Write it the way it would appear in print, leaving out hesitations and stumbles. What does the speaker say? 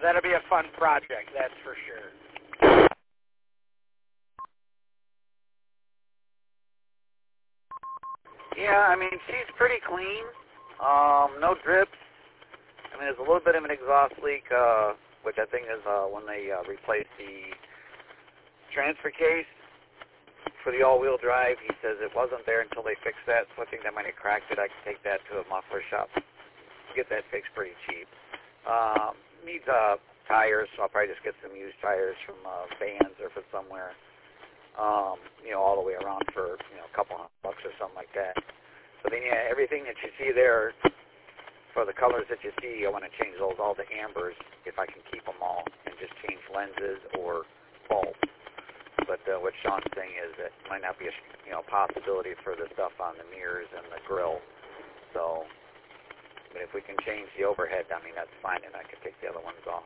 That'll be a fun project, that's for sure. Yeah, I mean, she's pretty clean. No drips. I mean, there's a little bit of an exhaust leak, which I think is when they replaced the transfer case for the all-wheel drive. He says it wasn't there until they fixed that, so I think that might have cracked it. I can take that to a muffler shop, get that fixed pretty cheap. Needs tires, so I'll probably just get some used tires from Vans or from somewhere. All the way around for, a couple $100 or something like that. But then, yeah, everything that you see there, for the colors that you see, I want to change those all to ambers if I can keep them all, and just change lenses or bulbs. But what Sean's saying is that it might not be a possibility for the stuff on the mirrors and the grill. So, but if we can change the overhead, I mean, that's fine, and I can take the other ones off.